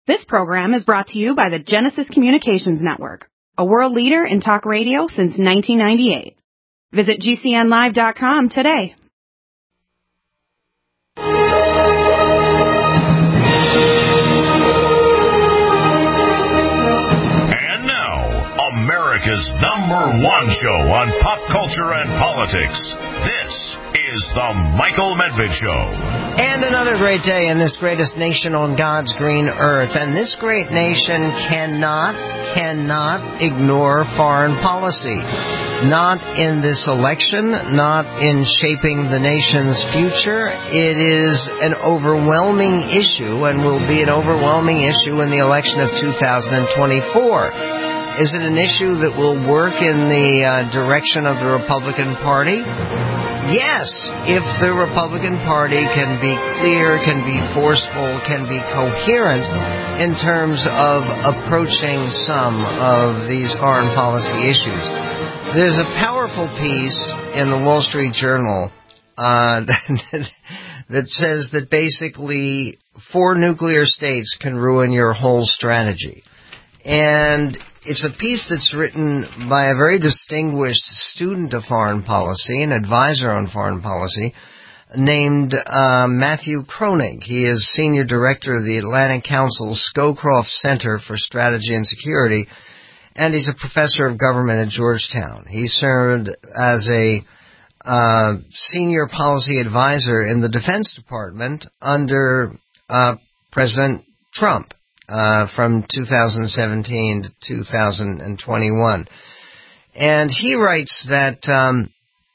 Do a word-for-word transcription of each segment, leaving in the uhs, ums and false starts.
This program is brought to you by the Genesis Communications Network, a world leader in talk radio since nineteen ninety-eight. Visit G C N live dot com today. And now, America's number one show on pop culture and politics. This is The Michael Medved Show. And another great day in this greatest nation on God's green earth. And this great nation cannot, cannot ignore foreign policy. Not in this election, not in shaping the nation's future. It is an overwhelming issue and will be an overwhelming issue in the election of two thousand twenty-four. Is it an issue that will work in the uh, direction of the Republican Party? Yes, if the Republican Party can be clear, can be forceful, can be coherent in terms of approaching some of these foreign policy issues. There's a powerful piece in the Wall Street Journal uh, that, that says that basically four nuclear states can ruin your whole strategy. And it's a piece that's written by a very distinguished student of foreign policy, an advisor on foreign policy, named uh, Matthew Kroenig. He is Senior Director of the Atlantic Council's Scowcroft Center for Strategy and Security, and he's a professor of government at Georgetown. He served as a uh, senior policy advisor in the Defense Department under uh, President Trump. Uh, from two thousand seventeen to two thousand twenty-one. And he writes that um,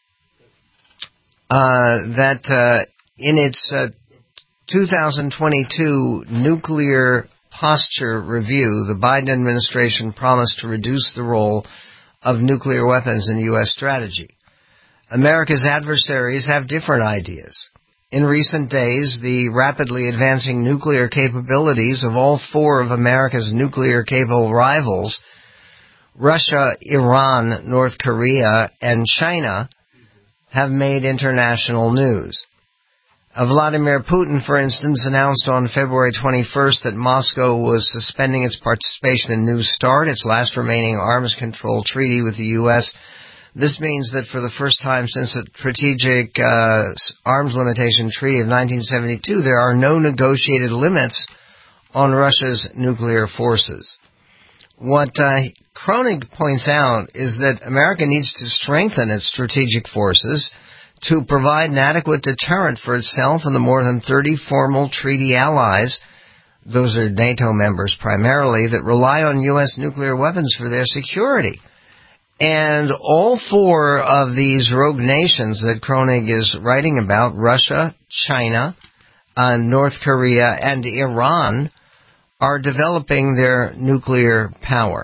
uh, that uh, in its uh, two thousand twenty-two nuclear posture review, the Biden administration promised to reduce the role of nuclear weapons in U S strategy. America's adversaries have different ideas. In recent days, the rapidly advancing nuclear capabilities of all four of America's nuclear-capable rivals, Russia, Iran, North Korea, and China, have made international news. Uh, Vladimir Putin, for instance, announced on February twenty-first that Moscow was suspending its participation in New START, its last remaining arms control treaty with the U S This means that for the first time since the Strategic uh, Arms Limitation Treaty of nineteen seventy-two, there are no negotiated limits on Russia's nuclear forces. What uh, Kroenig points out is that America needs to strengthen its strategic forces to provide an adequate deterrent for itself and the more than thirty formal treaty allies, those are NATO members primarily, that rely on U S nuclear weapons for their security. And all four of these rogue nations that Kroenig is writing about, Russia, China, uh, North Korea, and Iran, are developing their nuclear power.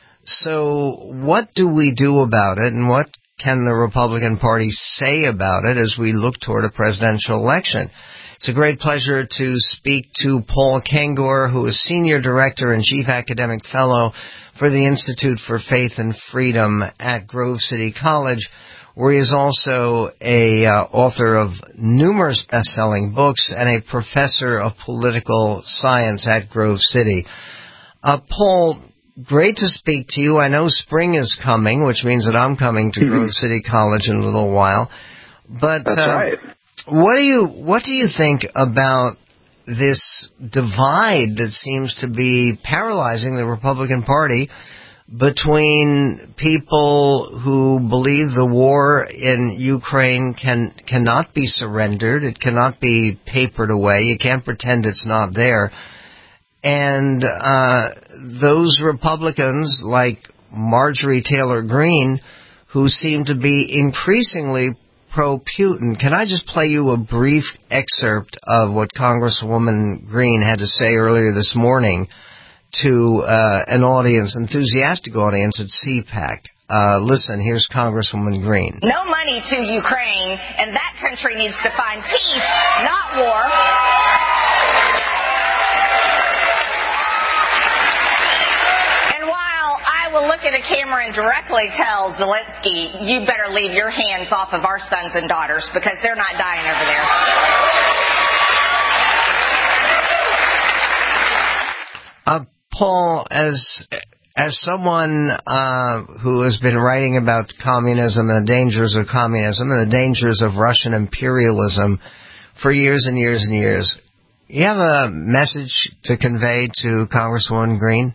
So what do we do about it, and what can the Republican Party say about it as we look toward a presidential election? It's a great pleasure to speak to Paul Kengor, who is Senior Director and Chief Academic Fellow for the Institute for Faith and Freedom at Grove City College, where he is also a uh, author of numerous best-selling books and a professor of political science at Grove City. Uh, Paul, great to speak to you. I know spring is coming, which means that I'm coming to Grove City College in a little while. But That's uh, right. What do you what do you think about this divide that seems to be paralyzing the Republican Party between people who believe the war in Ukraine can cannot be surrendered, it cannot be papered away, you can't pretend it's not there, and uh, those Republicans like Marjorie Taylor Greene who seem to be increasingly pro-Putin? Can I just play you a brief excerpt of what Congresswoman Greene had to say earlier this morning to uh, an audience, enthusiastic audience at C PAC? Uh, listen, here's Congresswoman Greene. No money to Ukraine, and that country needs to find peace, not war. And while I will look at a camera and directly tell Zelensky, you better leave your hands off of our sons and daughters because they're not dying over there. Uh, Paul, as as someone uh, who has been writing about communism and the dangers of communism and the dangers of Russian imperialism for years and years and years, you have a message to convey to Congresswoman Green?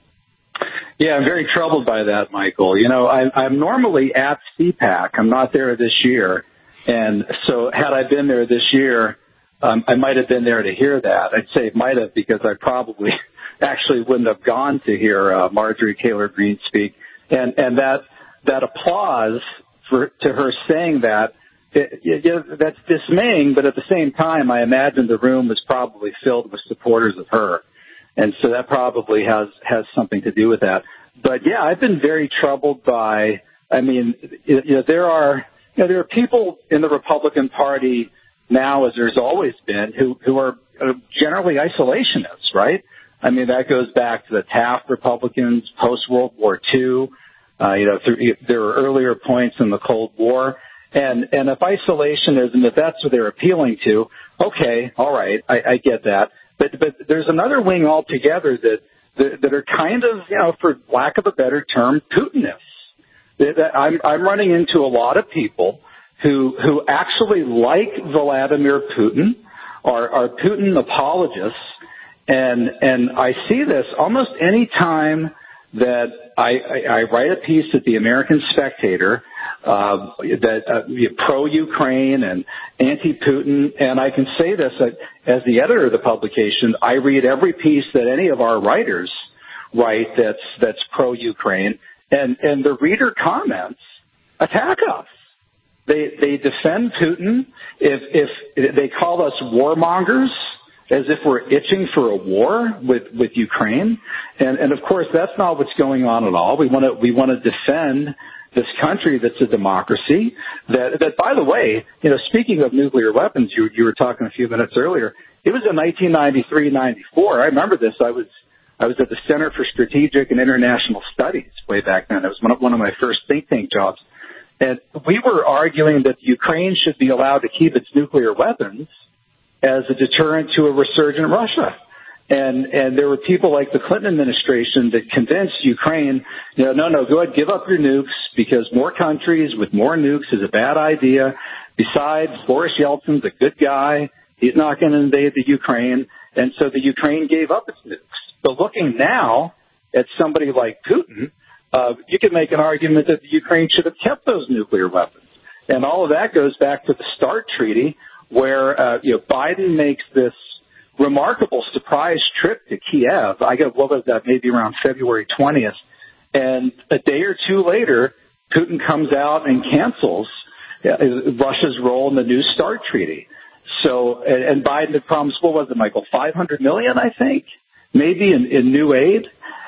Yeah, I'm very troubled by that, Michael. You know, I, I'm normally at C PAC. I'm not there this year. And so had I been there this year, um, I might have been there to hear that. I'd say might have because I probably actually wouldn't have gone to hear uh, Marjorie Taylor Greene speak. And, and that, that applause for, to her saying that, it, it, it, that's dismaying, but at the same time, I imagine the room was probably filled with supporters of her. And so that probably has, has something to do with that. But yeah, I've been very troubled by, I mean, you know, there are, you know, there are people in the Republican Party now, as there's always been, who, who are generally isolationists, right? I mean, that goes back to the Taft Republicans post-World War Two. Uh, you know, through, there were earlier points in the Cold War. And, and if isolationism, if that's what they're appealing to, okay, all right, I, I get that. But, but there's another wing altogether that, that, that are kind of, you know, for lack of a better term, Putinists. That, that I'm, I'm running into a lot of people who, who actually like Vladimir Putin, are, are Putin apologists. And, and I see this almost any time that I, I, I write a piece at the American Spectator, uh, that, uh, pro-Ukraine and anti-Putin. And I can say this uh, as the editor of the publication, I read every piece that any of our writers write that's, that's pro-Ukraine. And, and the reader comments attack us. They, they defend Putin. If, if they call us warmongers, as if we're itching for a war with, with Ukraine. And, and of course, that's not what's going on at all. We want to, we want to defend this country that's a democracy. That, that, by the way, you know, speaking of nuclear weapons, you, you were talking a few minutes earlier. It was in nineteen ninety-three, ninety-four. I remember this. I was, I was at the Center for Strategic and International Studies way back then. It was one of, one of my first think tank jobs. And we were arguing that Ukraine should be allowed to keep its nuclear weapons as a deterrent to a resurgent Russia. And, and there were people like the Clinton administration that convinced Ukraine, you know, no, no, go ahead, give up your nukes because more countries with more nukes is a bad idea. Besides, Boris Yeltsin's a good guy. He's not going to invade the Ukraine. And so the Ukraine gave up its nukes. But looking now at somebody like Putin, uh, you could make an argument that the Ukraine should have kept those nuclear weapons. And all of that goes back to the START treaty, where, uh, you know, Biden makes this remarkable surprise trip to Kiev. I got, what was that, maybe around February twentieth. And a day or two later, Putin comes out and cancels uh, Russia's role in the new START treaty. So, and, and Biden had promised, what was it, Michael, five hundred million, I think, maybe in, in new aid.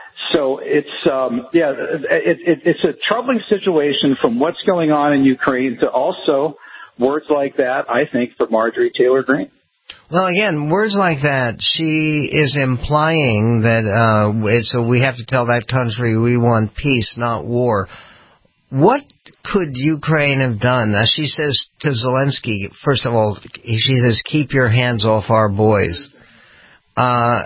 So it's, um, yeah, it, it, it's a troubling situation from what's going on in Ukraine to also words like that, I think, for Marjorie Taylor Greene. Well, again, words like that, she is implying that uh, so we have to tell that country we want peace, not war. What could Ukraine have done? As she says to Zelensky, first of all, she says, keep your hands off our boys. Uh,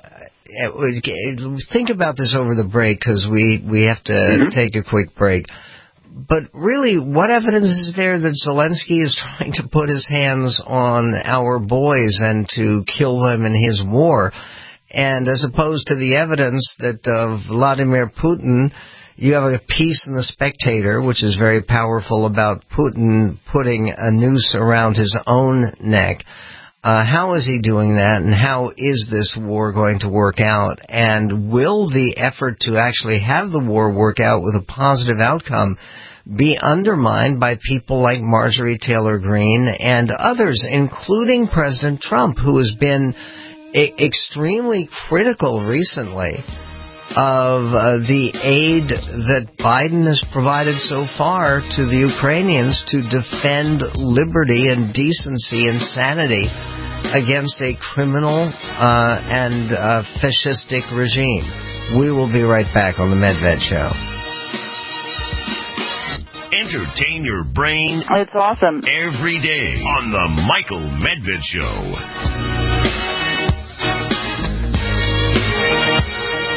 think about this over the break because we, we have to mm-hmm. take a quick break. But really, what evidence is there that Zelensky is trying to put his hands on our boys and to kill them in his war? And as opposed to the evidence that uh, Vladimir Putin, you have a piece in The Spectator, which is very powerful, about Putin putting a noose around his own neck. Uh, how is he doing that, and how is this war going to work out? And will the effort to actually have the war work out with a positive outcome be undermined by people like Marjorie Taylor Greene and others, including President Trump, who has been e- extremely critical recently of uh, the aid that Biden has provided so far to the Ukrainians to defend liberty and decency and sanity against a criminal uh, and uh, fascistic regime. We will be right back on the Medved Show. Entertain your brain. It's awesome. Every day on the Michael Medved Show.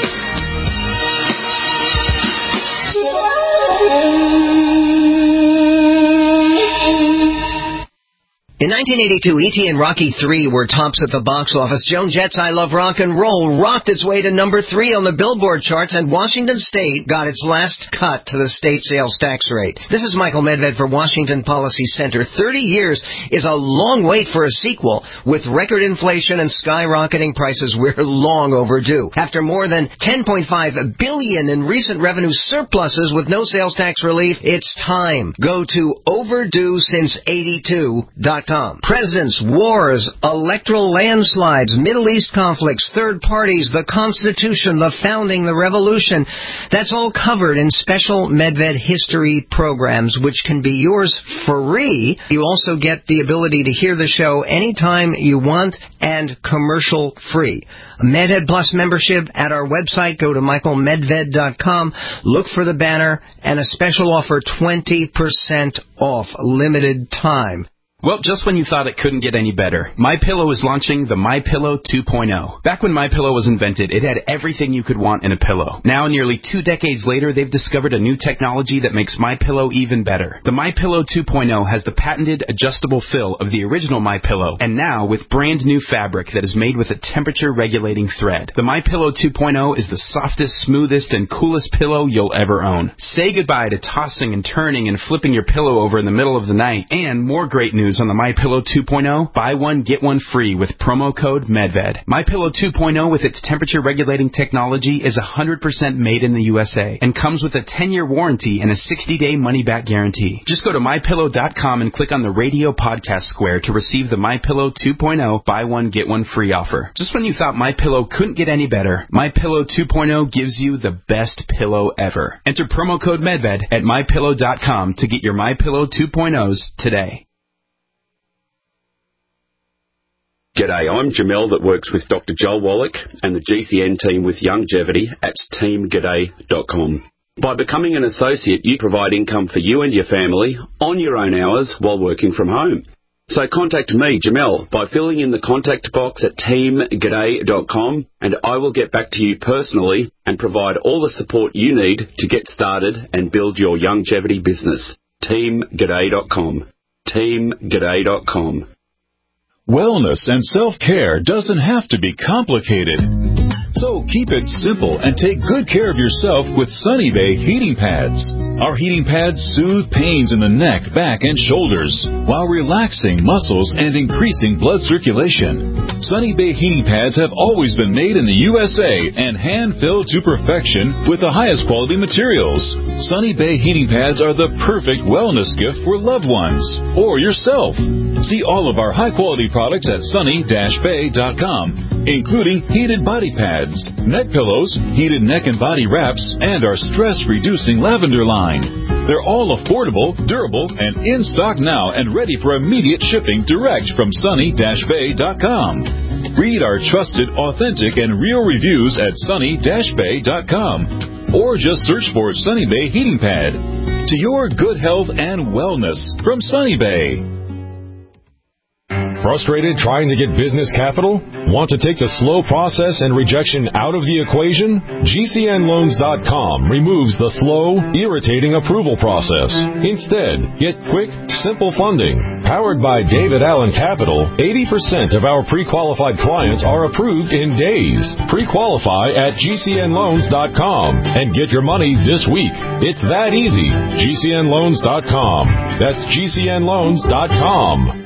In nineteen eighty-two, E T and Rocky three were tops at the box office. Joan Jett's I Love Rock and Roll rocked its way to number three on the Billboard charts, and Washington State got its last cut to the state sales tax rate. This is Michael Medved for Washington Policy Center. Thirty years is a long wait for a sequel. With record inflation and skyrocketing prices, we're long overdue. After more than ten point five billion dollars in recent revenue surpluses with no sales tax relief, it's time. Go to overdue since eighty-two dot com. Presidents, wars, electoral landslides, Middle East conflicts, third parties, the Constitution, the founding, the revolution. That's all covered in special Medved history programs, which can be yours free. You also get the ability to hear the show anytime you want and commercial free. A Medved Plus membership at our website. Go to michael medved dot com. Look for the banner and a special offer, twenty percent off, limited time. Well, just when you thought it couldn't get any better, MyPillow is launching the MyPillow two point oh. Back when MyPillow was invented, it had everything you could want in a pillow. Now, nearly two decades later, they've discovered a new technology that makes MyPillow even better. The MyPillow two point oh has the patented adjustable fill of the original MyPillow, and now with brand new fabric that is made with a temperature-regulating thread. The MyPillow two point oh is the softest, smoothest, and coolest pillow you'll ever own. Say goodbye to tossing and turning and flipping your pillow over in the middle of the night. And more great news on the MyPillow two point oh, buy one, get one free with promo code MedVed. MyPillow two point oh with its temperature-regulating technology is one hundred percent made in the U S A and comes with a ten-year warranty and a sixty-day money-back guarantee. Just go to my pillow dot com and click on the radio podcast square to receive the MyPillow two point oh, buy one, get one free offer. Just when you thought MyPillow couldn't get any better, MyPillow two point oh gives you the best pillow ever. Enter promo code MedVed at my pillow dot com to get your MyPillow two point ohs today. G'day, I'm Jamel that works with Doctor Joel Wallach and the G C N team with Longevity at team g'day dot com. By becoming an associate, you provide income for you and your family on your own hours while working from home. So contact me, Jamel, by filling in the contact box at team g'day dot com, and I will get back to you personally and provide all the support you need to get started and build your longevity business. team g'day dot com. team g'day dot com. Wellness and self-care doesn't have to be complicated. So keep it simple and take good care of yourself with Sunny Bay heating pads. Our heating pads soothe pains in the neck, back, and shoulders while relaxing muscles and increasing blood circulation. Sunny Bay heating pads have always been made in the U S A and hand-filled to perfection with the highest quality materials. Sunny Bay heating pads are the perfect wellness gift for loved ones or yourself. See all of our high-quality products at sunny dash bay dot com, including heated body pads, neck pillows, heated neck and body wraps, and our stress-reducing lavender line. They're all affordable, durable, and in stock now and ready for immediate shipping direct from sunny dash bay dot com. Read our trusted, authentic, and real reviews at sunny dash bay dot com, or just search for Sunny Bay Heating Pad. To your good health and wellness from Sunny Bay. Frustrated trying to get business capital? Want to take the slow process and rejection out of the equation? G C N loans dot com removes the slow, irritating approval process. Instead, get quick, simple funding. Powered by David Allen Capital, eighty percent of our pre-qualified clients are approved in days. Pre-qualify at G C N loans dot com and get your money this week. It's that easy. G C N loans dot com. That's G C N loans dot com.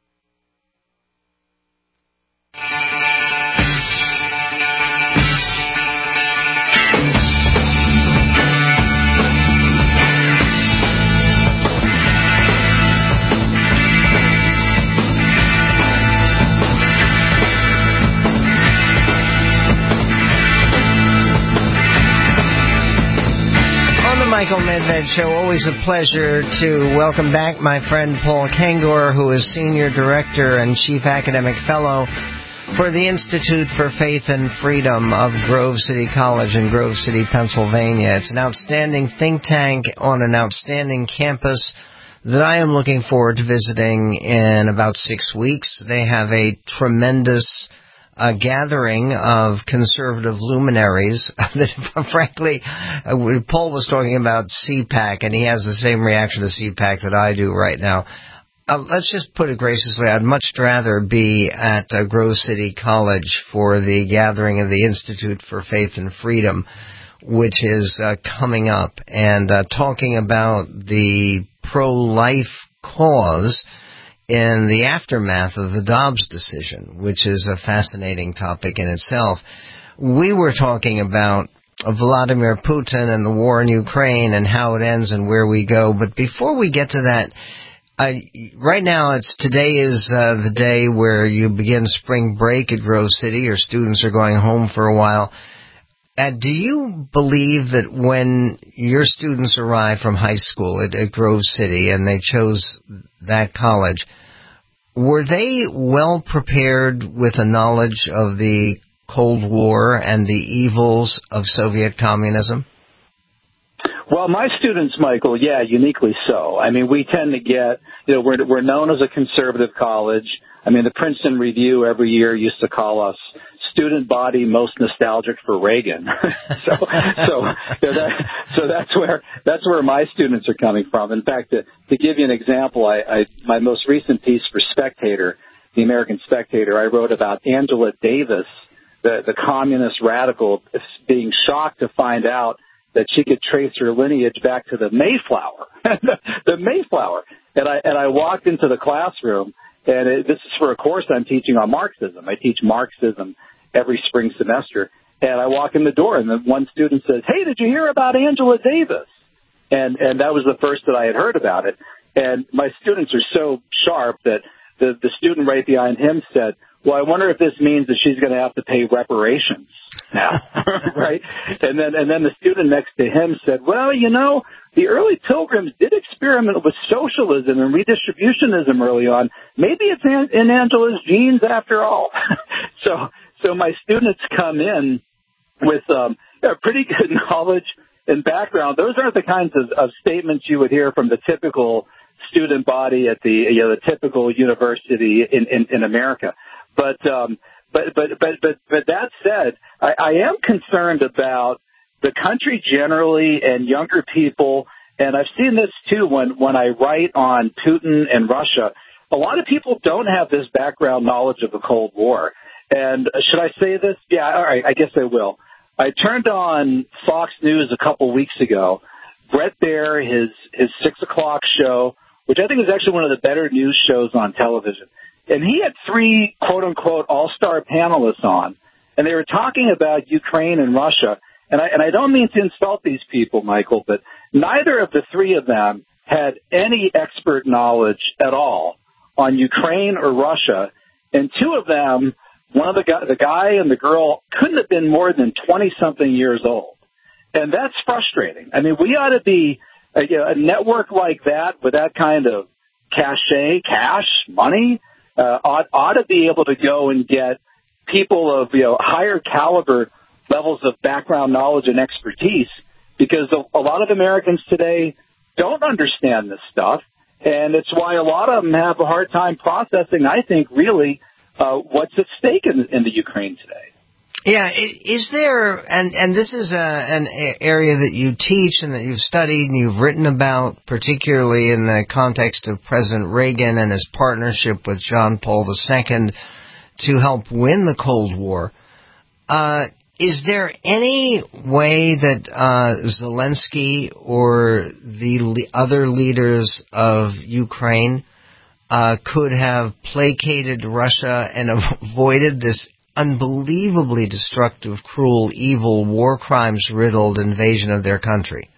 Michael Medved Show. Always a pleasure to welcome back my friend Paul Kengor, who is Senior Director and Chief Academic Fellow for the Institute for Faith and Freedom of Grove City College in Grove City, Pennsylvania. It's an outstanding think tank on an outstanding campus that I am looking forward to visiting in about six weeks. They have a tremendous a gathering of conservative luminaries that, frankly, uh, Paul was talking about C PAC, and he has the same reaction to C PAC that I do right now. Uh, let's just put it graciously, I'd much rather be at uh, Grove City College for the gathering of the Institute for Faith and Freedom, which is uh, coming up, and uh, talking about the pro-life cause in the aftermath of the Dobbs decision, which is a fascinating topic in itself. We were talking about Vladimir Putin and the war in Ukraine and how it ends and where we go. But before we get to that, I, right now it's today is uh, the day where you begin spring break at Grove City, or students are going home for a while. Uh, do you believe that when your students arrive from high school at, at Grove City and they chose that college, were they well prepared with a knowledge of the Cold War and the evils of Soviet communism? Well, my students, Michael, yeah, uniquely so. I mean, we tend to get, you know, we're, we're known as a conservative college. I mean, the Princeton Review every year used to call us student body most nostalgic for Reagan. so, so, you know, that, so that's where, that's where my students are coming from. In fact, to, to give you an example, I, I, my most recent piece for Spectator, the American Spectator, I wrote about Angela Davis, the, the communist radical, being shocked to find out that she could trace her lineage back to the Mayflower, the Mayflower. And I, and I walked into the classroom, and it, this is for a course I'm teaching on Marxism. I teach Marxism every spring semester. And I walk in the door, and the one student says, "Hey, did you hear about Angela Davis?" And, and that was the first that I had heard about it. And my students are so sharp that the, the student right behind him said, "Well, I wonder if this means that she's going to have to pay reparations now," right? And then, and then the student next to him said, "Well, you know, the early Pilgrims did experiment with socialism and redistributionism early on. Maybe it's in, in Angela's genes after all." so, so my students come in with um, a pretty good knowledge and background. Those aren't the kinds of, of statements you would hear from the typical student body at the, you know, the typical university in, in, in America. But, um, but, but, but, but, but that said, I, I am concerned about the country generally and younger people. And I've seen this too when, when I write on Putin and Russia. A lot of people don't have this background knowledge of the Cold War. And should I say this? Yeah, all right, I guess I will. I turned on Fox News a couple weeks ago. Bret Baier, his, his six o'clock show, which I think is actually one of the better news shows on television. And he had three, quote-unquote, all-star panelists on, and they were talking about Ukraine and Russia. And I, and I don't mean to insult these people, Michael, but neither of the three of them had any expert knowledge at all on Ukraine or Russia. And two of them, one of the guy, the guy and the girl, couldn't have been more than twenty-something years old. And that's frustrating. I mean, we ought to be a, you know, a network like that with that kind of cachet, cash, money, uh, ought, ought to be able to go and get people of, you know, higher caliber levels of background knowledge and expertise, because a, a lot of Americans today don't understand this stuff. And it's why a lot of them have a hard time processing, I think, really, uh, what's at stake in, in the Ukraine today. Yeah, is there, and, and this is a, an area that you teach and that you've studied and you've written about, particularly in the context of President Reagan and his partnership with John Paul the Second to help win the Cold War. Uh, is there any way that uh, Zelensky or the le- other leaders of Ukraine uh, could have placated Russia and avoided this unbelievably destructive, cruel, evil, war crimes-riddled invasion of their country?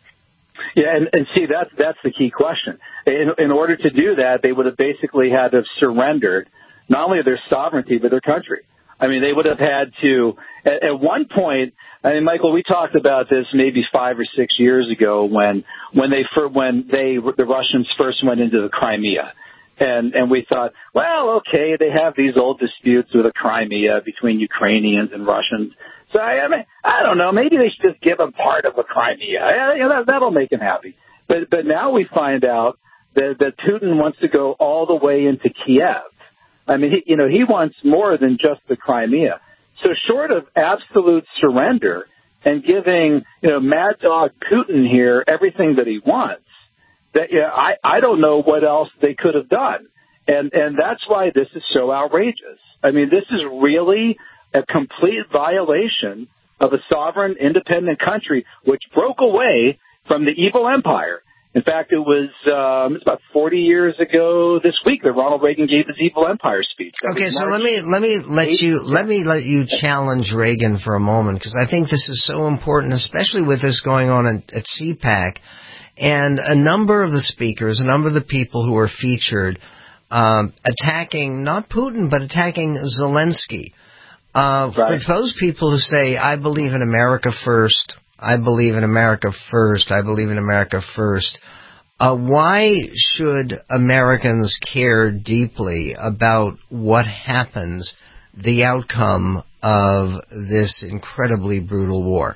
Yeah, and, and see, that's, that's the key question. In, in order to do that, they would have basically had to have surrendered not only their sovereignty, but their country. I mean, they would have had to, at, at one point, I mean, Michael, we talked about this maybe five or six years ago when, when they, when they, the Russians first went into the Crimea. And, and we thought, well, okay, they have these old disputes with the Crimea between Ukrainians and Russians. So, I, I mean, I don't know, maybe they should just give them part of the Crimea. Yeah, you know, that, that'll make them happy. But, but now we find out that, that Putin wants to go all the way into Kiev. I mean, he, you know, he wants more than just the Crimea. So short of absolute surrender and giving, you know, Mad Dog Putin here everything that he wants, that yeah, I, I don't know what else they could have done. And, and that's why this is so outrageous. I mean, this is really a complete violation of a sovereign, independent country which broke away from the evil empire. In fact, it was um, it's about forty years ago this week that Ronald Reagan gave his evil empire speech. That okay, so let me let me let you let me let you challenge Reagan for a moment, because I think this is so important, especially with this going on at, at C PAC, and a number of the speakers, a number of the people who are featured um, attacking not Putin but attacking Zelensky. Uh, right. For those people who say, "I believe in America first," I believe in America first. I believe in America first. Uh, why should Americans care deeply about what happens, the outcome of this incredibly brutal war?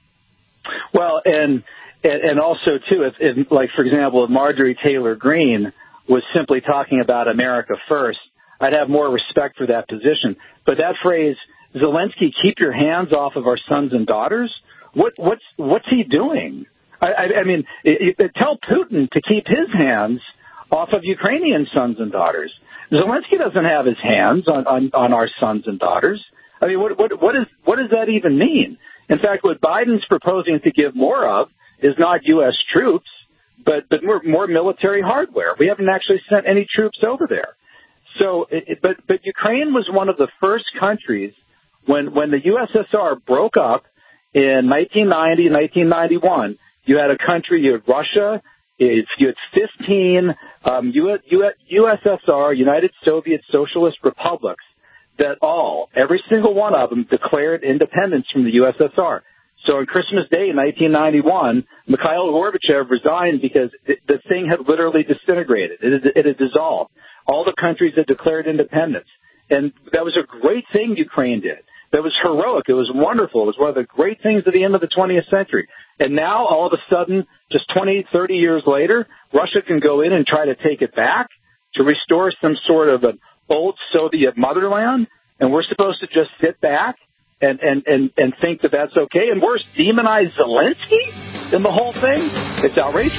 Well, and and also, too, if, if, like, for example, if Marjorie Taylor Greene was simply talking about America first, I'd have more respect for that position. But that phrase, Zelensky, keep your hands off of our sons and daughters, What, what's what's he doing? I, I, I mean, it, it, tell Putin to keep his hands off of Ukrainian sons and daughters. Zelensky doesn't have his hands on, on, on our sons and daughters. I mean, what, what, what, is, what does that even mean? In fact, what Biden's proposing to give more of is not U S troops, but, but more, more military hardware. We haven't actually sent any troops over there. So, it, but, but Ukraine was one of the first countries when, when the U S S R broke up in nineteen ninety, nineteen ninety-one, you had a country, you had Russia, you had fifteen um, U S S R, United Soviet Socialist Republics, that all, every single one of them, declared independence from the U S S R. So on Christmas Day in nineteen ninety-one, Mikhail Gorbachev resigned because it, the thing had literally disintegrated. It had, it had dissolved. All the countries had declared independence. And that was a great thing Ukraine did. That was heroic. It was wonderful. It was one of the great things at the end of the twentieth century. And now, all of a sudden, just twenty, thirty years later, Russia can go in and try to take it back to restore some sort of an old Soviet motherland. And we're supposed to just sit back and, and, and, and think that that's okay. And worse, demonize Zelensky in the whole thing? It's outrageous.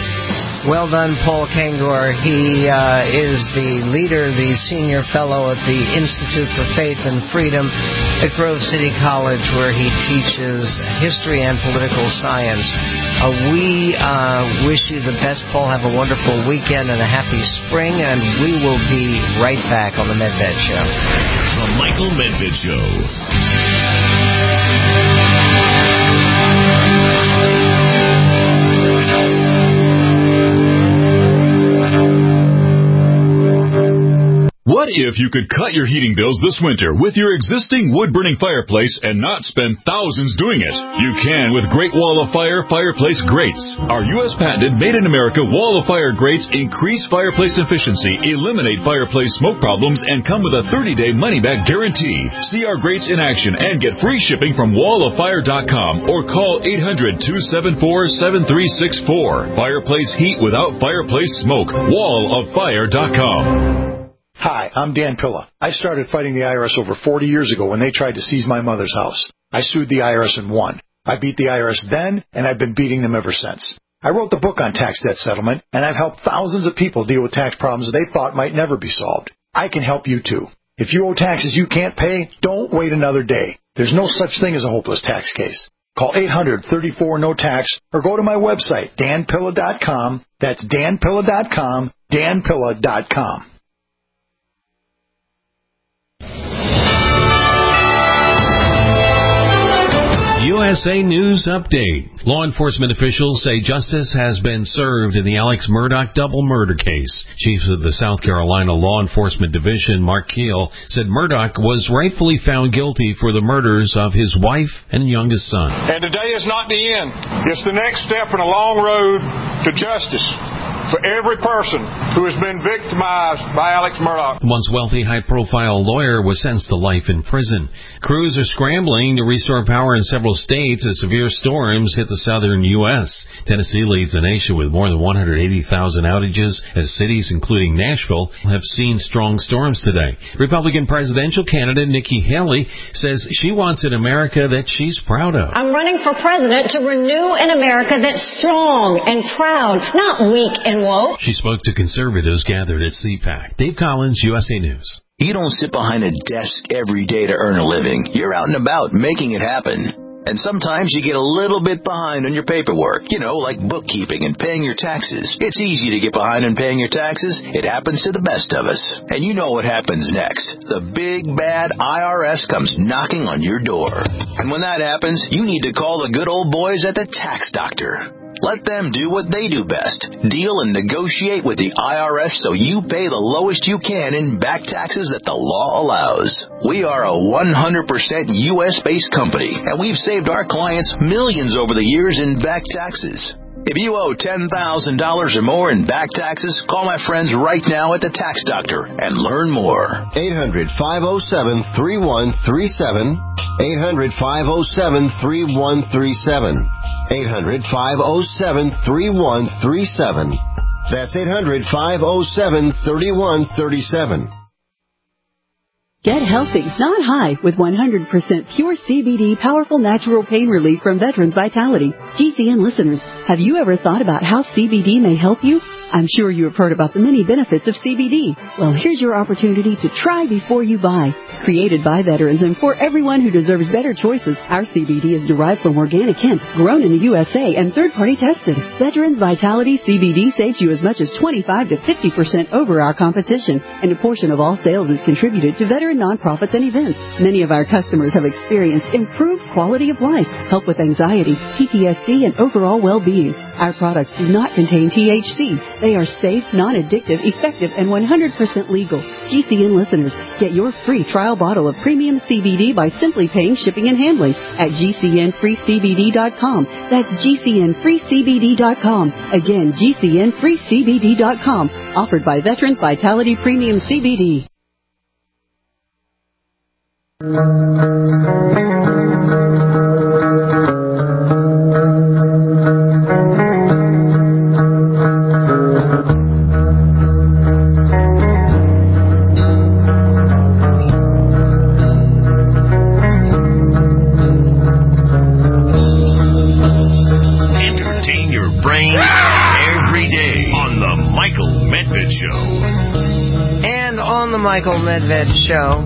Well done, Paul Kengor. He uh, is the leader, the senior fellow at the Institute for Faith and Freedom at Grove City College, where he teaches history and political science. Uh, we uh, wish you the best, Paul. Have a wonderful weekend and a happy spring, and we will be right back on The Medved Show. The Michael Medved Show. What if you could cut your heating bills this winter with your existing wood-burning fireplace and not spend thousands doing it? You can with Great Wall of Fire fireplace grates. Our U S patented made-in-America Wall of Fire grates increase fireplace efficiency, eliminate fireplace smoke problems, and come with a thirty-day money-back guarantee. See our grates in action and get free shipping from wall of fire dot com or call eight hundred, two seven four, seven three six four. Fireplace heat without fireplace smoke. wall of fire dot com. Hi, I'm Dan Pilla. I started fighting the I R S over forty years ago when they tried to seize my mother's house. I sued the I R S and won. I beat the I R S then, and I've been beating them ever since. I wrote the book on tax debt settlement, and I've helped thousands of people deal with tax problems they thought might never be solved. I can help you too. If you owe taxes you can't pay, don't wait another day. There's no such thing as a hopeless tax case. Call eight hundred, thirty-four, no tax or go to my website, dan pilla dot com. That's dan pilla dot com, dan pilla dot com. U S A News Update. Law enforcement officials say justice has been served in the Alex Murdaugh double murder case. Chief of the South Carolina Law Enforcement Division, Mark Keel, said Murdaugh was rightfully found guilty for the murders of his wife and youngest son. And today is not the end. It's the next step in a long road to justice. for every person who has been victimized by Alex Murdaugh. The once wealthy, high-profile lawyer was sentenced to life in prison. Crews are scrambling to restore power in several states as severe storms hit the southern U S Tennessee leads the nation with more than one hundred eighty thousand outages as cities, including Nashville, have seen strong storms today. Republican presidential candidate Nikki Haley says she wants an America that she's proud of. I'm running for president to renew an America that's strong and proud, not weak and woke. She spoke to conservatives gathered at C PAC. Dave Collins, U S A News. You don't sit behind a desk every day to earn a living. You're out and about making it happen. And sometimes you get a little bit behind on your paperwork, you know, like bookkeeping and paying your taxes. It's easy to get behind on paying your taxes. It happens to the best of us. And you know what happens next. The big, bad I R S comes knocking on your door. And when that happens, you need to call the good old boys at the Tax Doctor. Let them do what they do best. Deal and negotiate with the I R S so you pay the lowest you can in back taxes that the law allows. We are a one hundred percent U S-based company, and we've saved our clients millions over the years in back taxes. If you owe ten thousand dollars or more in back taxes, call my friends right now at the Tax Doctor and learn more. eight hundred, five oh seven, three one three seven. eight hundred, five oh seven, three one three seven. eight hundred, five oh seven, three one three seven. That's eight hundred, five oh seven, three one three seven. Get healthy, not high, with one hundred percent pure C B D powerful natural pain relief from Veterans Vitality. G C N listeners, have you ever thought about how C B D may help you? I'm sure you have heard about the many benefits of C B D. Well, here's your opportunity to try before you buy. Created by veterans and for everyone who deserves better choices, our C B D is derived from organic hemp, grown in the U S A, and third-party tested. Veterans Vitality C B D saves you as much as twenty-five to fifty percent over our competition, and a portion of all sales is contributed to veteran nonprofits and events. Many of our customers have experienced improved quality of life, help with anxiety, P T S D, and overall well-being. Our products do not contain T H C. They are safe, non-addictive, effective, and one hundred percent legal. G C N listeners, get your free trial bottle of premium C B D by simply paying shipping and handling at G C N free C B D dot com. That's G C N free C B D dot com. Again, G C N free C B D dot com. Offered by Veterans Vitality Premium C B D. Michael Medved Show.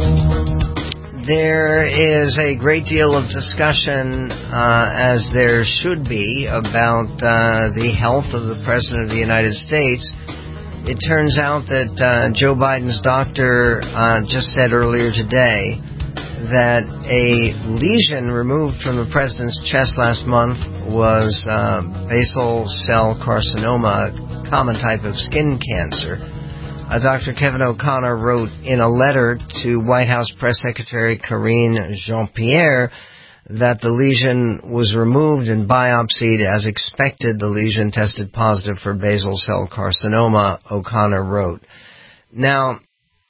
There is a great deal of discussion, uh, as there should be, about uh, the health of the President of the United States. It turns out that uh, Joe Biden's doctor uh, just said earlier today that a lesion removed from the President's chest last month was uh, basal cell carcinoma, a common type of skin cancer. Uh, Doctor Kevin O'Connor wrote in a letter to White House Press Secretary Karine Jean-Pierre that the lesion was removed and biopsied as expected. The lesion tested positive for basal cell carcinoma, O'Connor wrote. Now,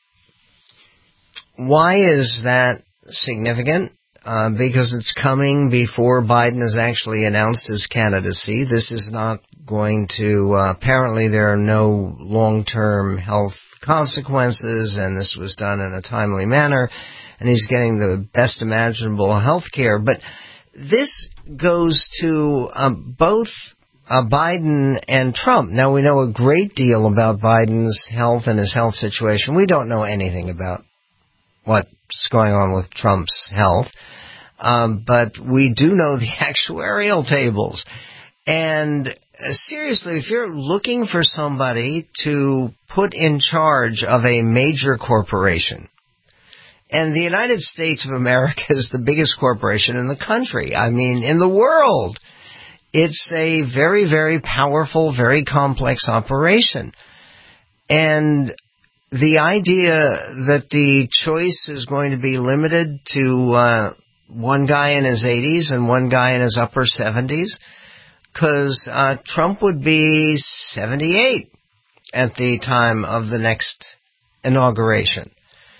why is that significant? Uh, because it's coming before Biden has actually announced his candidacy. This is not going to, uh, apparently there are no long-term health consequences, and this was done in a timely manner, and he's getting the best imaginable health care. But this goes to um, both uh, Biden and Trump. Now, we know a great deal about Biden's health and his health situation. We don't know anything about what's going on with Trump's health. Um, but we do know the actuarial tables. And uh, seriously, if you're looking for somebody to put in charge of a major corporation, and the United States of America is the biggest corporation in the country, I mean, in the world, it's a very, very powerful, very complex operation. And the idea that the choice is going to be limited to uh, one guy in his eighties and one guy in his upper seventies because uh, Trump would be seventy-eight at the time of the next inauguration.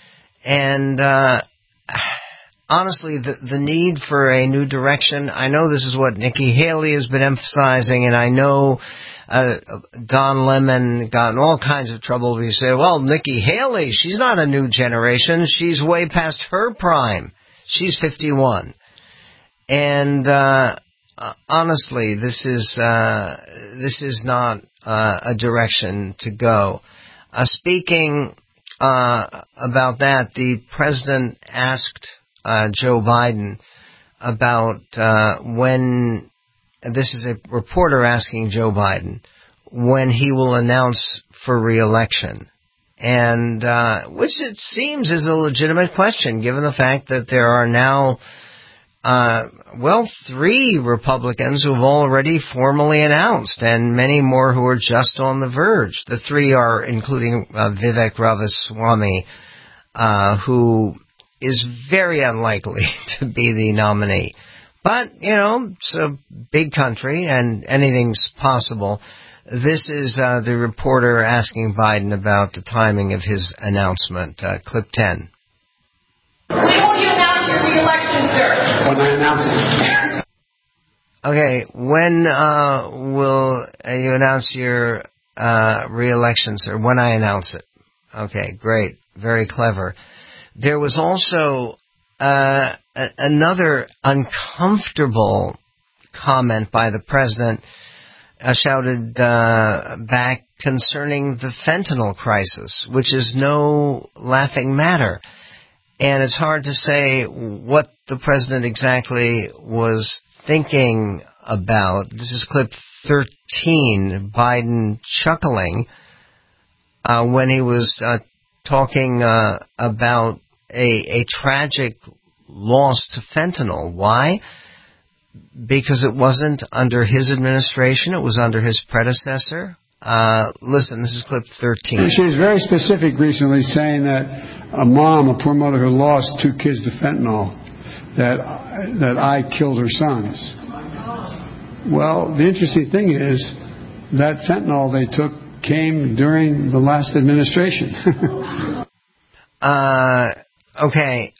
And uh, honestly, the, the need for a new direction, I know this is what Nikki Haley has been emphasizing, and I know uh, Don Lemon got in all kinds of trouble when he said, well, Nikki Haley, she's not a new generation. She's way past her prime. She's fifty-one. And uh, honestly, this is uh, this is not uh, a direction to go. Uh, speaking uh, about that, the president asked uh, Joe Biden about uh, when, this is a reporter asking Joe Biden, when he will announce for re-election. And, uh, which it seems is a legitimate question, given the fact that there are now Uh, well, three Republicans who have already formally announced, and many more who are just on the verge. The three are including uh, Vivek Ramaswamy, uh, who is very unlikely to be the nominee. But, you know, it's a big country, and anything's possible. This is uh, the reporter asking Biden about the timing of his announcement. Uh, clip ten. When will you announce your re-election, sir? When I announce it. Okay, when uh, will you announce your uh, re-election, sir? When I announce it. Okay, great. Very clever. There was also uh, a- another uncomfortable comment by the president uh, shouted uh, back concerning the fentanyl crisis, which is no laughing matter. And it's hard to say what the president exactly was thinking about. This is clip thirteen, Biden chuckling uh, when he was uh, talking uh, about a, a tragic loss to fentanyl. Why? Because it wasn't under his administration. It was under his predecessor. Uh, listen, this is clip thirteen. She was very specific recently, saying that a mom, a poor mother who lost two kids to fentanyl, that that I killed her sons. Well, the interesting thing is that fentanyl they took came during the last administration. uh, okay.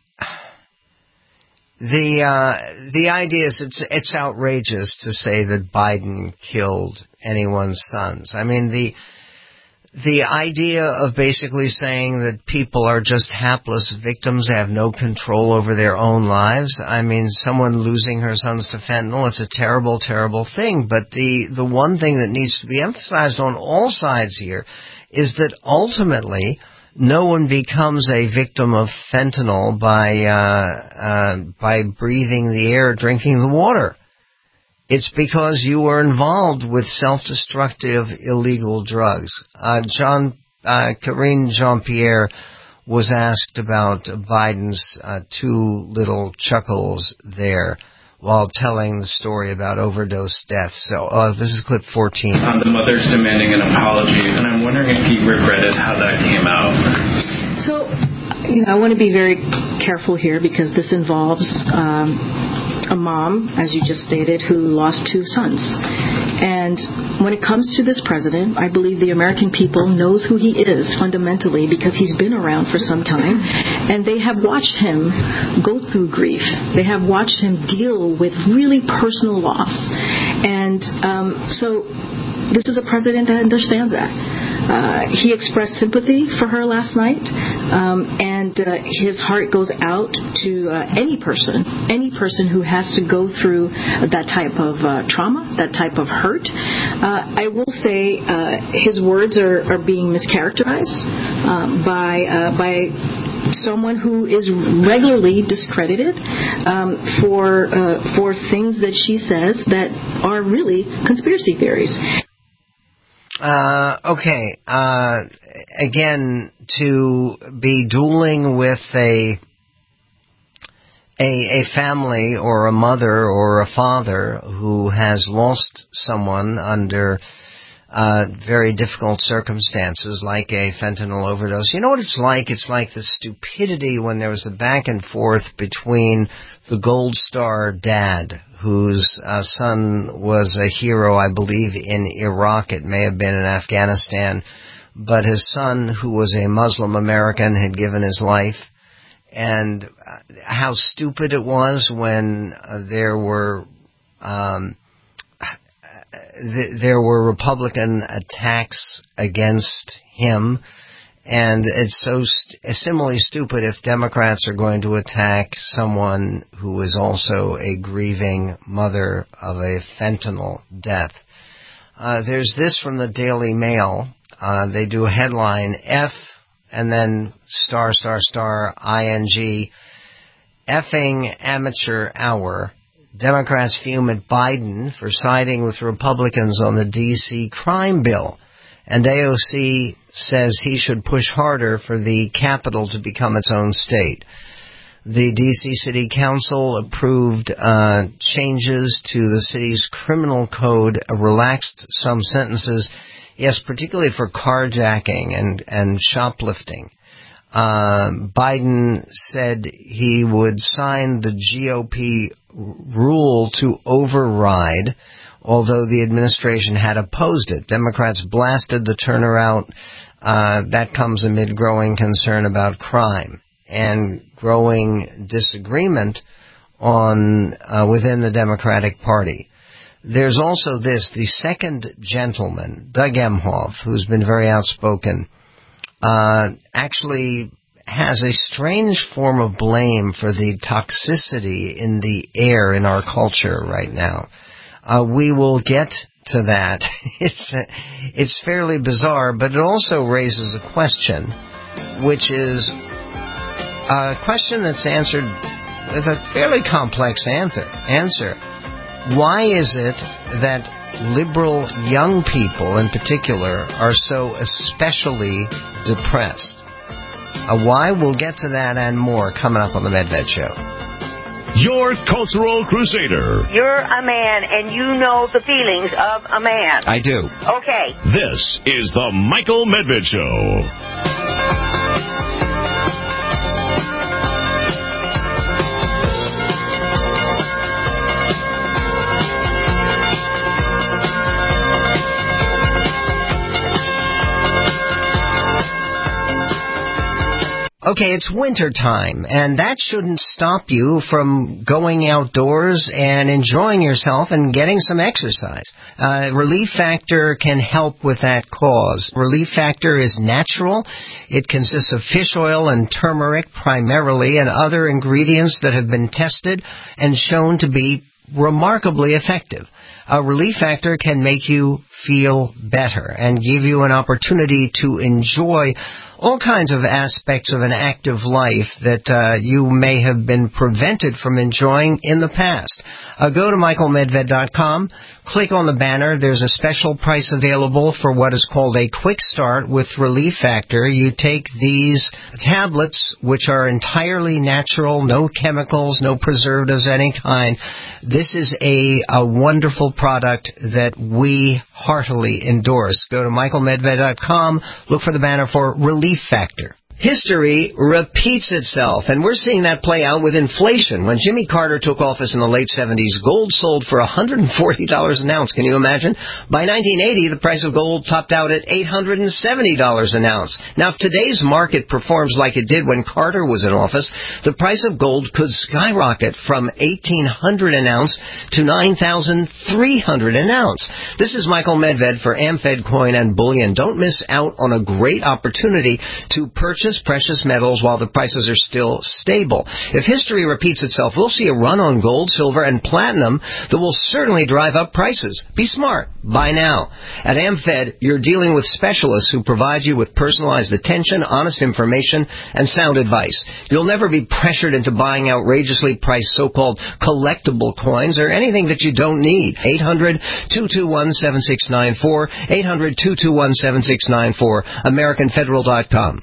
The uh, the idea is it's it's outrageous to say that Biden killed anyone's sons. I mean, the the idea of basically saying that people are just hapless victims, have no control over their own lives. I mean, someone losing her sons to fentanyl, it's a terrible, terrible thing. But the the one thing that needs to be emphasized on all sides here is that ultimately no one becomes a victim of fentanyl by uh, uh, by breathing the air, drinking the water. It's because you were involved with self-destructive illegal drugs. Uh, John uh, Karine Jean-Pierre was asked about Biden's uh, two little chuckles there while telling the story about overdose deaths. So uh, this is clip fourteen. Um, the mother's demanding an apology, and I'm wondering if he regretted how that came out. So, you know, I want to be very careful here because this involves um, a mom, as you just stated, who lost two sons. And when it comes to this president, I believe the American people knows who he is fundamentally because he's been around for some time, and they have watched him go through grief. They have watched him deal with really personal loss. And um, so this is a president that understands that. Uh, he expressed sympathy for her last night, um, and uh, his heart goes out to uh, any person, any person who has to go through that type of uh, trauma, that type of hurt. Uh, I will say uh, his words are, are being mischaracterized uh, by uh, by someone who is regularly discredited um, for uh, for things that she says that are really conspiracy theories. Uh, okay, uh, again, to be dueling with a, a, a family or a mother or a father who has lost someone under, uh, very difficult circumstances like a fentanyl overdose. You know what it's like? It's like the stupidity when there was a back and forth between the Gold Star dad whose uh, son was a hero, I believe, in Iraq. It may have been in Afghanistan. But his son, who was a Muslim American, had given his life. And how stupid it was when uh, there were um, th- there were Republican attacks against him. And it's so st- similarly stupid if Democrats are going to attack someone who is also a grieving mother of a fentanyl death. Uh, there's this from the Daily Mail. Uh, they do a headline, F, and then star, star, star, I N G, effing amateur hour. Democrats fume at Biden for siding with Republicans on the D C crime bill. And A O C says he should push harder for the Capitol to become its own state. The D C City Council approved uh, changes to the city's criminal code, uh, relaxed some sentences, yes, particularly for carjacking and, and shoplifting. Uh, Biden said he would sign the G O P rule to override, although the administration had opposed it. Democrats blasted the turnaround. Uh, that comes amid growing concern about crime and growing disagreement on uh, within the Democratic Party. There's also this, the second gentleman, Doug Emhoff, who's been very outspoken, uh, actually has a strange form of blame for the toxicity in the air in our culture right now. Uh, we will get to that. It's uh, it's fairly bizarre, but it also raises a question, which is a question that's answered with a fairly complex answer. Answer. Why is it that liberal young people in particular are so especially depressed? Uh, why? We'll get to that and more coming up on the Medved Show. Your cultural crusader. You're a man, and you know the feelings of a man. I do. Okay. This is the Michael Medved Show. Okay, it's winter time, and that shouldn't stop you from going outdoors and enjoying yourself and getting some exercise. Uh, Relief Factor can help with that cause. Relief Factor is natural. It consists of fish oil and turmeric primarily and other ingredients that have been tested and shown to be remarkably effective. A Relief Factor can make you feel better and give you an opportunity to enjoy all kinds of aspects of an active life that uh, you may have been prevented from enjoying in the past. Uh, go to michael medved dot com, click on the banner. There's a special price available for what is called a quick start with Relief Factor. You take these tablets, which are entirely natural, no chemicals, no preservatives of any kind. This is a, a wonderful product that we heartily endorse. Go to michael medved dot com, look for the banner for Relief Factor. History repeats itself, and we're seeing that play out with inflation. When Jimmy Carter took office in the late seventies, gold sold for one hundred forty dollars an ounce. Can you imagine? By nineteen eighty, the price of gold topped out at eight hundred seventy dollars an ounce. Now, if today's market performs like it did when Carter was in office, the price of gold could skyrocket from eighteen hundred dollars an ounce to nine thousand three hundred dollars an ounce. This is Michael Medved for AmFed Coin and Bullion. Don't miss out on a great opportunity to purchase precious metals while the prices are still stable. If history repeats itself, we'll see a run on gold, silver, and platinum that will certainly drive up prices. Be smart. Buy now. At AmFed, you're dealing with specialists who provide you with personalized attention, honest information, and sound advice. You'll never be pressured into buying outrageously priced so-called collectible coins or anything that you don't need. eight hundred, two two one, seven six nine four, eight hundred, two two one, seven six nine four, american federal dot com.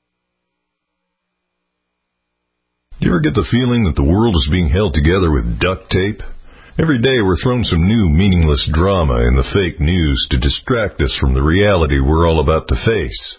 Do you ever get the feeling that the world is being held together with duct tape? Every day we're thrown some new meaningless drama in the fake news to distract us from the reality we're all about to face.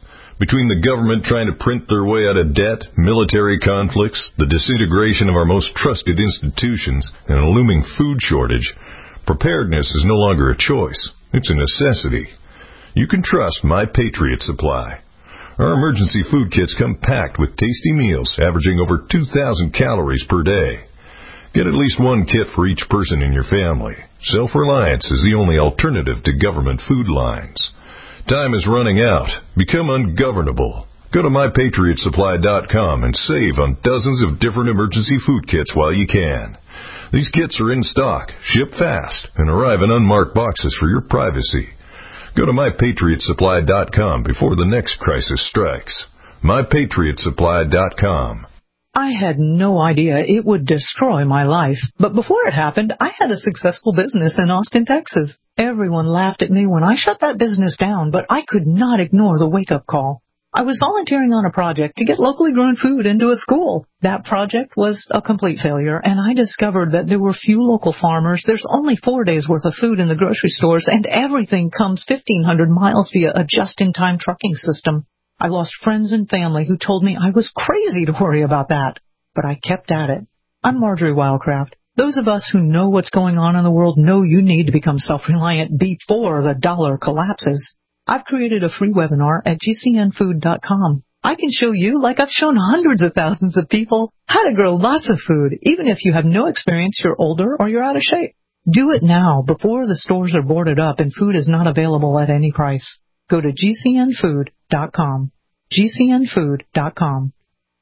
Between the government trying to print their way out of debt, military conflicts, the disintegration of our most trusted institutions, and a looming food shortage, preparedness is no longer a choice. It's a necessity. You can trust My Patriot Supply. Our emergency food kits come packed with tasty meals averaging over two thousand calories per day. Get at least one kit for each person in your family. Self-reliance is the only alternative to government food lines. Time is running out. Become ungovernable. Go to my patriot supply dot com and save on dozens of different emergency food kits while you can. These kits are in stock, ship fast, and arrive in unmarked boxes for your privacy. Go to my patriot supply dot com before the next crisis strikes. my patriot supply dot com. I had no idea it would destroy my life, but before it happened, I had a successful business in Austin, Texas. Everyone laughed at me when I shut that business down, but I could not ignore the wake-up call. I was volunteering on a project to get locally grown food into a school. That project was a complete failure, and I discovered that there were few local farmers. There's only four days' worth of food in the grocery stores, and everything comes fifteen hundred miles via a just-in-time trucking system. I lost friends and family who told me I was crazy to worry about that, but I kept at it. I'm Marjorie Wildcraft. Those of us who know what's going on in the world know you need to become self-reliant before the dollar collapses. I've created a free webinar at G C N food dot com. I can show you, like I've shown hundreds of thousands of people, how to grow lots of food, even if you have no experience, you're older, or you're out of shape. Do it now, before the stores are boarded up and food is not available at any price. Go to G C N food dot com. G C N food dot com.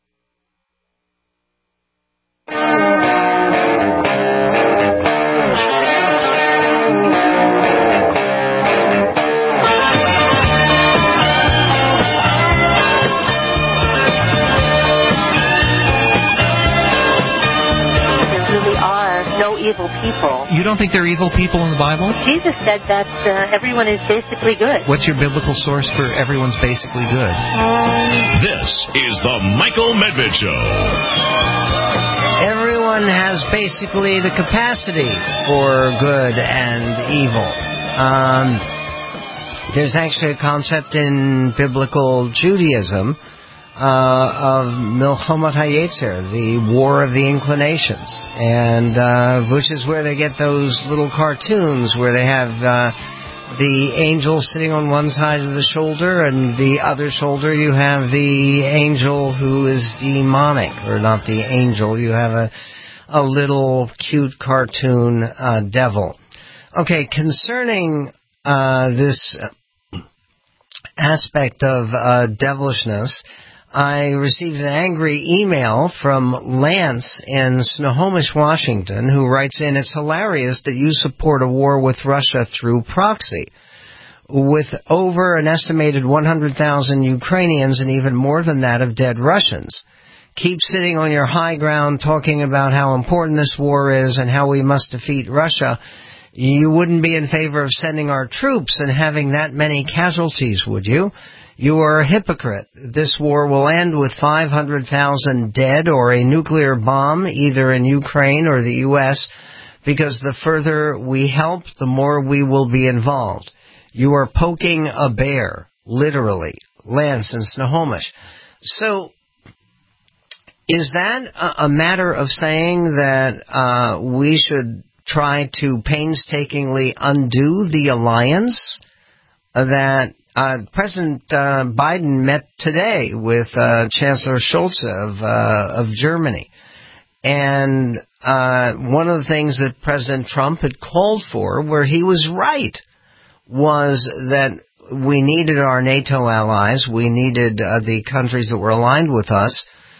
Evil people. You don't think there are evil people in the Bible? Jesus said that uh, everyone is basically good. What's your biblical source for everyone's basically good? Um, this is the Michael Medved Show. Everyone has basically the capacity for good and evil. Um, there's actually a concept in biblical Judaism Uh, of Milchomat HaYetzer, the War of the Inclinations, and uh, which is where they get those little cartoons where they have uh, the angel sitting on one side of the shoulder, and the other shoulder you have the angel who is demonic, or not the angel, you have a, a little cute cartoon uh, devil. Okay, concerning uh, this aspect of uh, devilishness, I received an angry email from Lance in Snohomish, Washington, who writes in, "It's hilarious that you support a war with Russia through proxy. With over an estimated one hundred thousand Ukrainians and even more than that of dead Russians. Keep sitting on your high ground talking about how important this war is and how we must defeat Russia. You wouldn't be in favor of sending our troops and having that many casualties, would you? You are a hypocrite. This war will end with five hundred thousand dead or a nuclear bomb either in Ukraine or the U S because the further we help, the more we will be involved. You are poking a bear, literally." Lance in Snohomish. So, is that a, a matter of saying that uh, we should try to painstakingly undo the alliance that Uh, President uh, Biden met today with uh, Chancellor Scholz of uh, of Germany, and uh, one of the things that President Trump had called for, where he was right, was that we needed our NATO allies, we needed uh, the countries that were aligned with us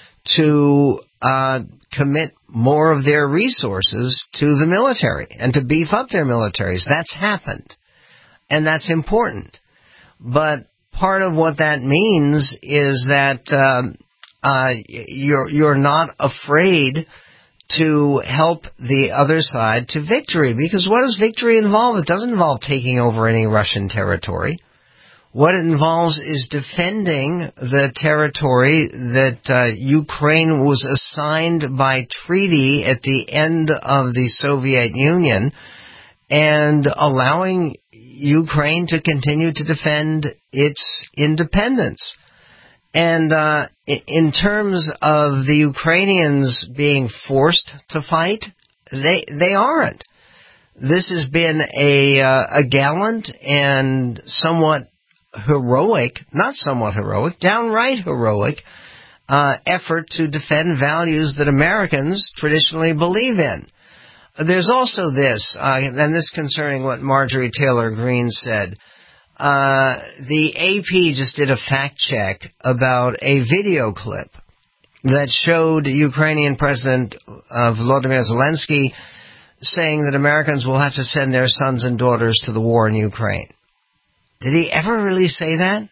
to uh, commit more of their resources to the military and to beef up their militaries. That's happened, and that's important. But part of what that means is that um, uh, you're you're not afraid to help the other side to victory. Because what does victory involve? It doesn't involve taking over any Russian territory. What it involves is defending the territory that uh, Ukraine was assigned by treaty at the end of the Soviet Union, and allowing Ukraine to continue to defend its independence. And uh, in terms of the Ukrainians being forced to fight, they they aren't. This has been a uh, a gallant and somewhat heroic, not somewhat heroic, downright heroic uh, effort to defend values that Americans traditionally believe in. There's also this, uh, and this concerning what Marjorie Taylor Greene said. Uh, the A P just did a fact check about a video clip that showed Ukrainian President uh, Volodymyr Zelensky saying that Americans will have to send their sons and daughters to the war in Ukraine. Did he ever really say that?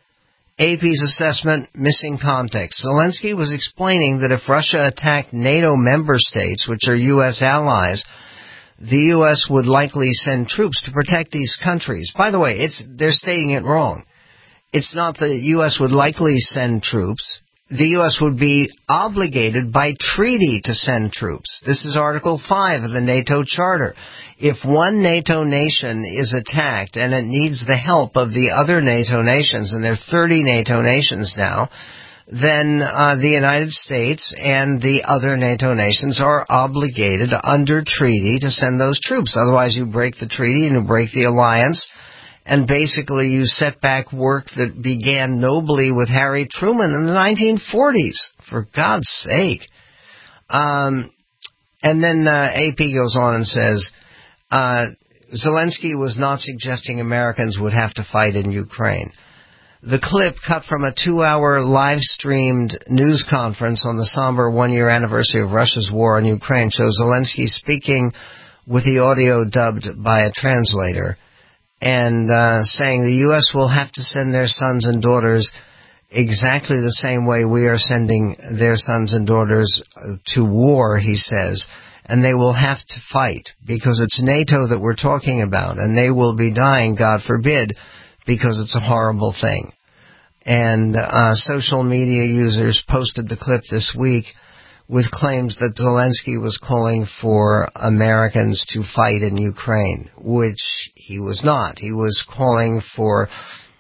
A P's assessment, missing context. Zelensky was explaining that if Russia attacked NATO member states, which are U S allies, the U S would likely send troops to protect these countries. By the way, it's they're stating it wrong. It's not the U S would likely send troops. The U S would be obligated by treaty to send troops. This is Article five of the NATO Charter. If one NATO nation is attacked and it needs the help of the other NATO nations, and there are thirty NATO nations now, then uh, the United States and the other NATO nations are obligated under treaty to send those troops. Otherwise, you break the treaty and you break the alliance, and basically you set back work that began nobly with Harry Truman in the nineteen forties, for God's sake. Um, and then uh, A P goes on and says, uh, Zelensky was not suggesting Americans would have to fight in Ukraine. The clip, cut from a two-hour live-streamed news conference on the somber one-year anniversary of Russia's war on Ukraine, shows Zelensky speaking with the audio dubbed by a translator and uh, saying the U S will have to send their sons and daughters exactly the same way we are sending their sons and daughters to war, he says, and they will have to fight because it's NATO that we're talking about, and they will be dying, God forbid, because it's a horrible thing. And uh, social media users posted the clip this week with claims that Zelensky was calling for Americans to fight in Ukraine, which he was not. He was calling for,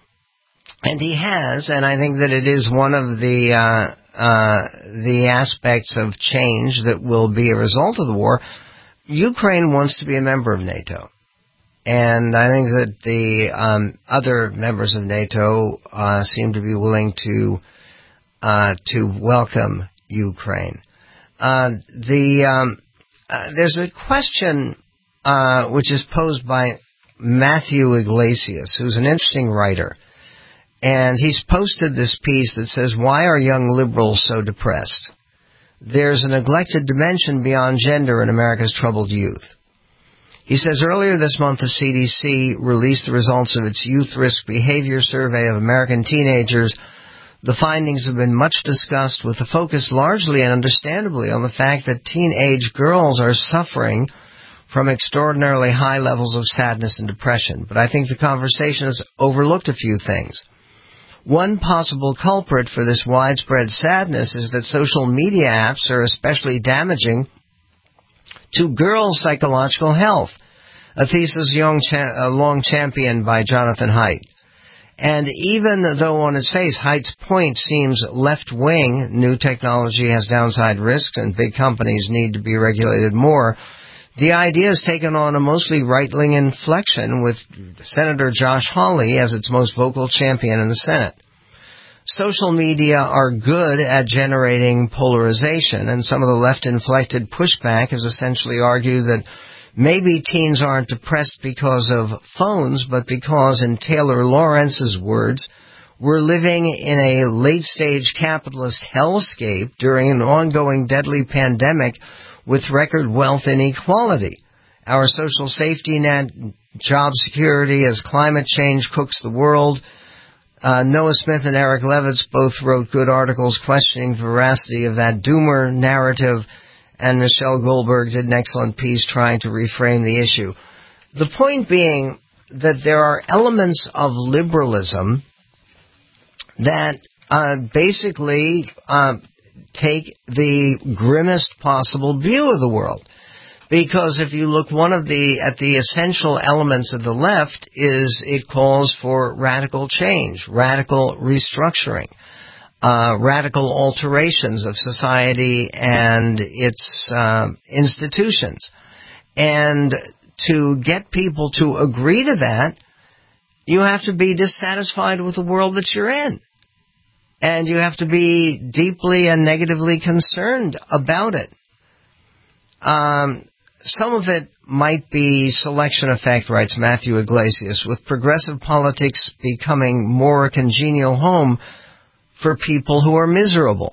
and he has, and I think that it is one of the uh, uh, the aspects of change that will be a result of the war. Ukraine wants to be a member of NATO. And I think that the um, other members of NATO uh, seem to be willing to uh, to welcome Ukraine. Uh, the um, uh, there's a question uh, which is posed by Matthew Iglesias, who's an interesting writer, and he's posted this piece that says, "Why are young liberals so depressed? There's a neglected dimension beyond gender in America's troubled youth." He says, earlier this month, the C D C released the results of its Youth Risk Behavior Survey of American teenagers. The findings have been much discussed, with the focus largely and understandably on the fact that teenage girls are suffering from extraordinarily high levels of sadness and depression. But I think the conversation has overlooked a few things. One possible culprit for this widespread sadness is that social media apps are especially damaging to girls' psychological health, a thesis young cha- uh, long championed by Jonathan Haidt. And even though on its face Haidt's point seems left-wing, new technology has downside risks and big companies need to be regulated more, the idea has taken on a mostly right-wing inflection, with Senator Josh Hawley as its most vocal champion in the Senate. Social media are good at generating polarization, and some of the left-inflected pushback has essentially argued that maybe teens aren't depressed because of phones, but because, in Taylor Lawrence's words, we're living in a late-stage capitalist hellscape during an ongoing deadly pandemic with record wealth inequality. Our social safety net, job security as climate change cooks the world. Uh, Noah Smith and Eric Levitz both wrote good articles questioning the veracity of that doomer narrative, and Michelle Goldberg did an excellent piece trying to reframe the issue. The point being that there are elements of liberalism that uh, basically uh, take the grimmest possible view of the world. Because if you look one of the at the essential elements of the left is it calls for radical change, radical restructuring. uh, radical alterations of society and its uh, institutions. And to get people to agree to that, you have to be dissatisfied with the world that you're in. And you have to be deeply and negatively concerned about it. Um, some of it might be selection effect, writes Matthew Iglesias, with progressive politics becoming more a congenial home for people who are miserable.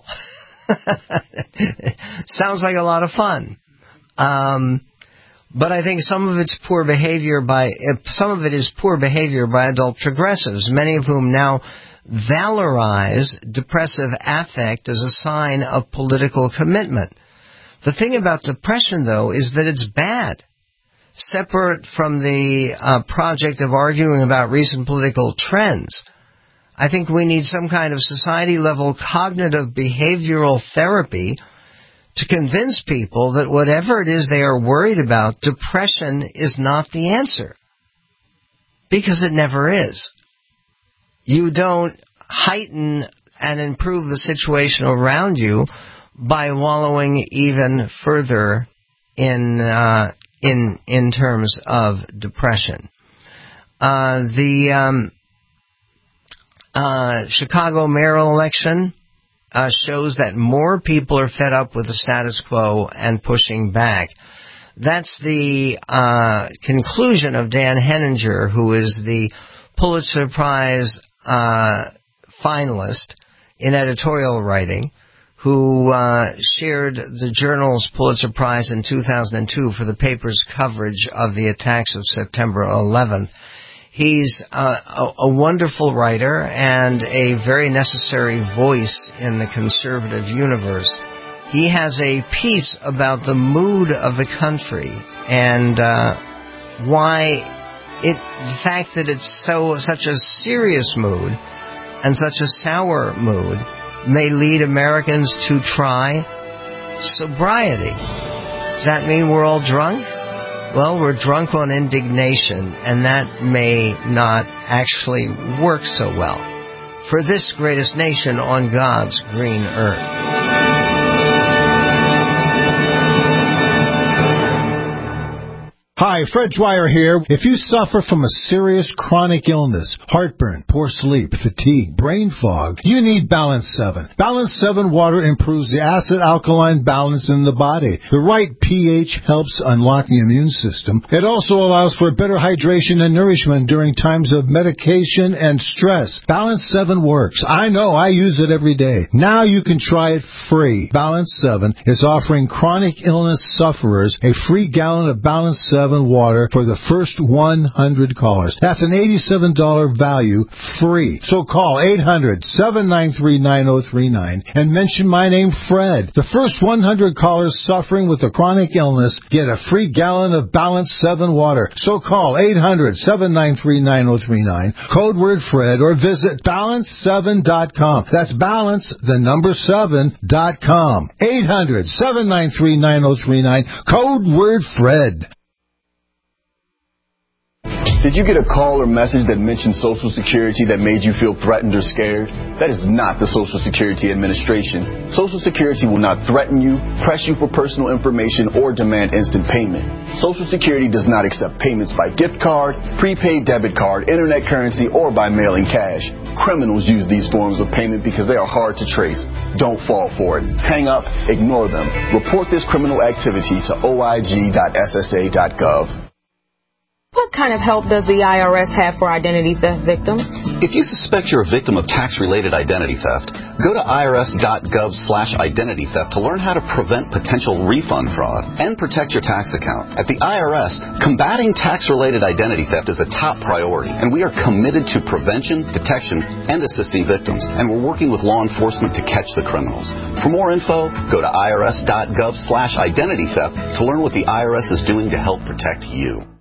Sounds like a lot of fun. Um, but I think some of it's poor behavior by, some of it is poor behavior by adult progressives, many of whom now valorize depressive affect as a sign of political commitment. The thing about depression, though, is that it's bad. Separate from the uh, project of arguing about recent political trends, I think we need some kind of society-level cognitive behavioral therapy to convince people that whatever it is they are worried about, depression is not the answer. Because it never is. You don't heighten and improve the situation around you by wallowing even further in uh, in in terms of depression. Uh, the um, uh, Chicago mayoral election uh, shows that more people are fed up with the status quo and pushing back. That's the uh, conclusion of Dan Henninger, who is the Pulitzer Prize uh, finalist in editorial writing, who uh, shared the journal's Pulitzer Prize in two thousand two for the paper's coverage of the attacks of September eleventh. He's uh, a, a wonderful writer and a very necessary voice in the conservative universe. He has a piece about the mood of the country and uh, why it, the fact that it's so such a serious mood and such a sour mood may lead Americans to try sobriety. Does that mean we're all drunk? Well, we're drunk on indignation, and that may not actually work so well for this greatest nation on God's green earth. Hi, Fred Dwyer here. If you suffer from a serious chronic illness, heartburn, poor sleep, fatigue, brain fog, you need Balance seven. Balance seven water improves the acid-alkaline balance in the body. The right pH helps unlock the immune system. It also allows for better hydration and nourishment during times of medication and stress. Balance seven works. I know, I use it every day. Now you can try it free. Balance seven is offering chronic illness sufferers a free gallon of Balance seven water for the first one hundred callers. That's an eighty-seven dollars value free. So call eight hundred, seven nine three, nine oh three nine and mention my name, Fred. The first one hundred callers suffering with a chronic illness get a free gallon of Balance seven water. So call eight hundred, seven nine three, nine oh three nine, code word Fred, or visit balance seven dot com. That's balance, the number seven dot com. eight hundred, seven nine three, nine oh three nine, code word Fred. Did you get a call or message that mentioned Social Security that made you feel threatened or scared? That is not the Social Security Administration. Social Security will not threaten you, press you for personal information, or demand instant payment. Social Security does not accept payments by gift card, prepaid debit card, internet currency, or by mailing cash. Criminals use these forms of payment because they are hard to trace. Don't fall for it. Hang up, ignore them. Report this criminal activity to O I G dot S S A dot gov. What kind of help does the I R S have for identity theft victims? If you suspect you're a victim of tax-related identity theft, go to irs.gov slash identity theft to learn how to prevent potential refund fraud and protect your tax account. At the I R S, combating tax-related identity theft is a top priority, and we are committed to prevention, detection, and assisting victims, and we're working with law enforcement to catch the criminals. For more info, go to irs.gov slash identity theft to learn what the I R S is doing to help protect you.